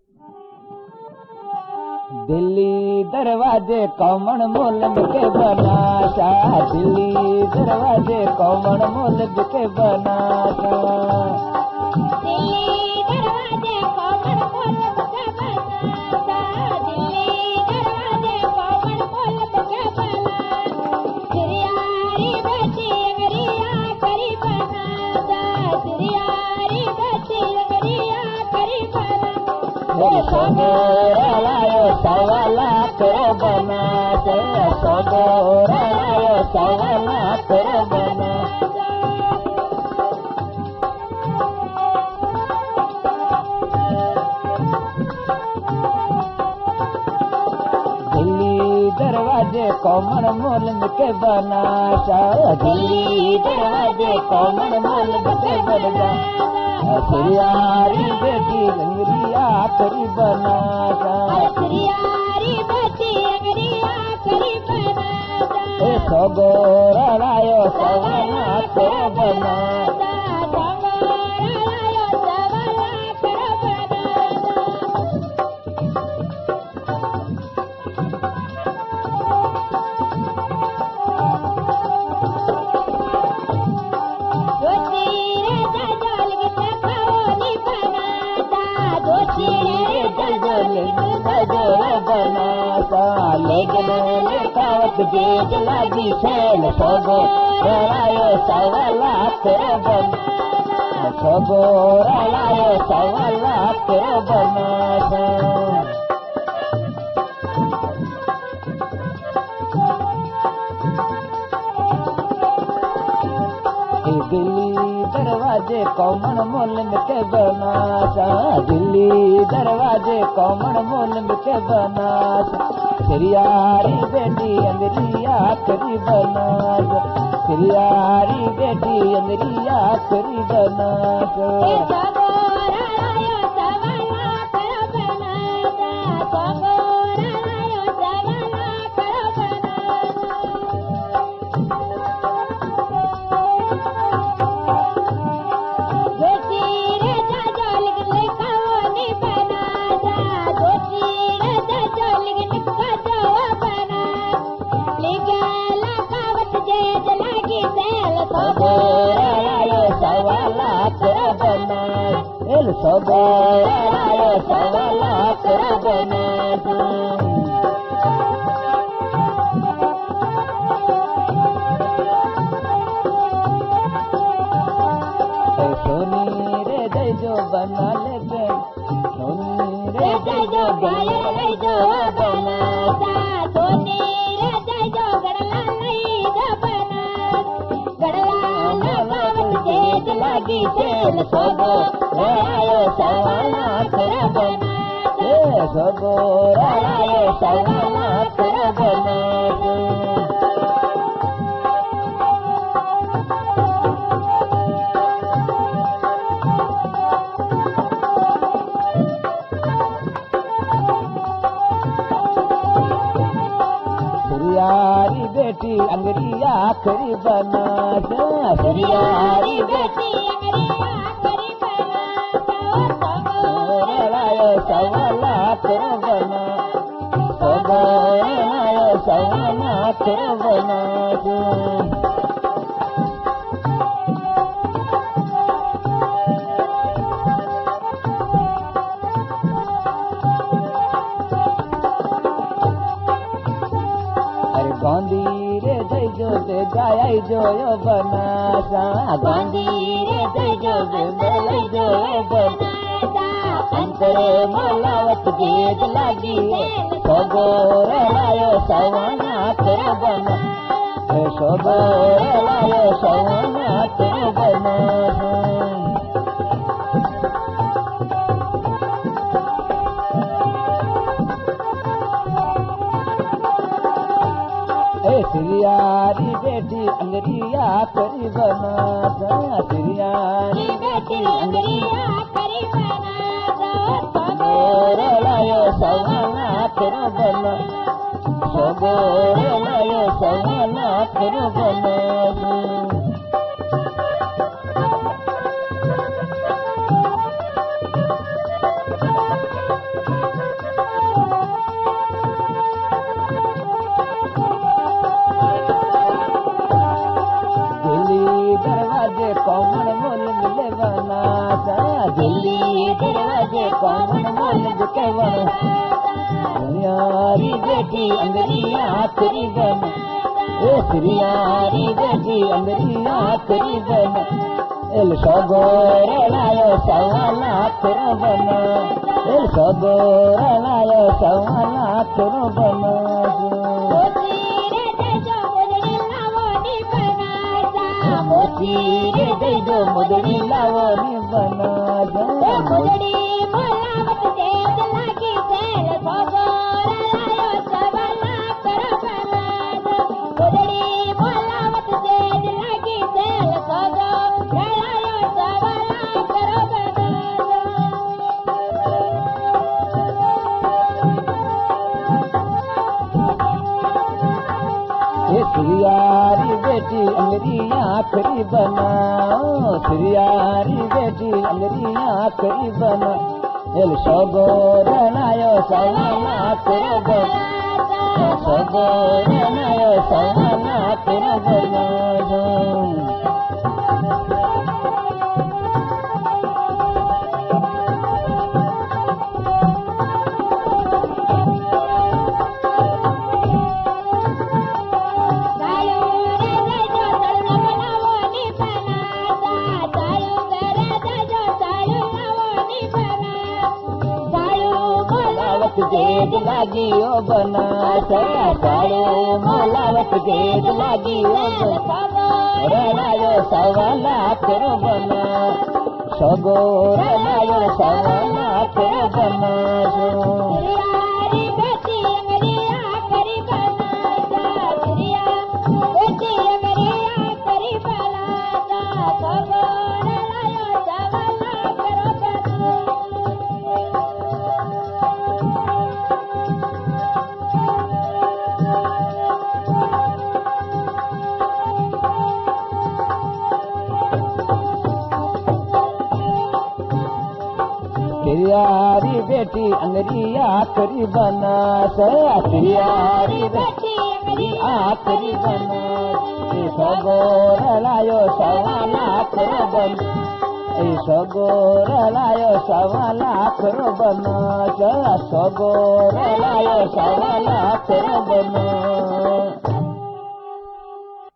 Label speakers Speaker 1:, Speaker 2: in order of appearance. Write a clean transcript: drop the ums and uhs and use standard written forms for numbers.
Speaker 1: दिल्ली दरवाजे कौमन मोल के बनासा, दिल्ली दरवाजे कौमन मोल के बनासा,
Speaker 2: दिल्ली दरवाजे कौमन मोल के बनासा, दिल्ली दरवाजे कौमन मोल के बनासा, सिरियारी बेटी अंगरिया करी बनासा, सिरियारी बेटी अंगरिया करी बनासा,
Speaker 1: सोगोरायो सवा लाख बनासा, सोगोरायो सवा लाख बनासा, दिल्ली दरवाजे कौमन मोल के बनासा, दिल्ली दरवाजे कौमन मोल के बनासा, सिरियारी बेटी अंगरिया करी बनासा,
Speaker 2: सिरियारी बेटी अंगरिया करी बनासा,
Speaker 1: सोगोरायो सवा लाख बनासा,
Speaker 2: सोगोरायो सवा लाख बनासा,
Speaker 1: बनासा, लेकिन लिखावट जेज लागी छैल, सोगोरायो सवा लाख बनासा, सोगोरायो सवा लाख बनासा, दिल्ली दरवाजे कौमन मोल के बनासा, दिल्ली दरवाजे कौमन मोल के बनासा, सिरियारी बेटी अंगरिया करी बनासा, सिरियारी बेटी अंगरिया करी बनासा,
Speaker 2: सोगोरायो सवा लाख बनासा, सोगोरायो सवा लाख बनासा,
Speaker 1: सोगोरायो सवा लाख बनासा, सोगोरायो सवा लाख बनासा, सोनी रे दे जो बना ले, सोनी रे दे जो बना ले जो बनासा,
Speaker 2: सोनी रे दे जो गड़ला नहीं जो बनासा, गड़ला नवावत जेज लागी
Speaker 1: चेल, सोगोरायो सवा लाख बनासा, सोगोरायो सवा लाख बनासा, सिरियारी बेटी अंगरिया करी बनासा, सिरियारी बेटी
Speaker 2: अंगरिया करी बनासा,
Speaker 1: सोगोरायो सवा लाख बनासा, सोगोरायो सवा लाख बनासा, गांधी रे दे जो दे गाय जो यो बनासा, गांधी रे दे जो दे ले जो बनासा, अंतरे मोलावत जेज लागी सोगोरायो सवा लाख बनासा, सोगोरायो सवा लाख बनासा, सिरियारी बेटी अंगरिया करी बनासा, सिरियारी
Speaker 2: बेटी अंगरिया करी बनासा,
Speaker 1: सोगोरायो सवा लाख बनासा, सोगोरायो सवा लाख बनासा, खोली दरवाजे कौन मोल दुकवन श्रियारी बेटी अंगरी आखरी बन ए श्रियारी बेटी अंगरी आखरी बन एल सगोर लायो सवा लाख बन एल सगोर लायो सवा लाख बन मोती रे दे दो मुदड़ी लावनी बना
Speaker 2: मुदड़ी बोलावत देत लागी सेल सगोर लायो सवा लाख बना मुदड़ी बोलावत देत लागी सेल सगोर लायो सवा लाख बना
Speaker 1: श्रियारी बेटी अंगरी आखरी बना श्रियारी बेटी अंगरी आखरी बना एल सगोर लायो सवा लाख बना सगोर लायो सवा लाख बना जेद लागी ओ बना साड़ो मोलावत जेद लागी ओ लायो सवा लाख बना सगोर लायो सवा लाख बना
Speaker 2: बेटी अंगरी आखरी बना बेटी अंगरी आखरी बना सगोर लायो सवा लाख बना
Speaker 1: श्रियारी बेटी अंगरी आखरी बना श्रियारी बेटी अंगरी आखरी बना सगोर लायो सवा लाख बन सगोर लायो सवा लाख बना सगोर लायो सवा लाख बना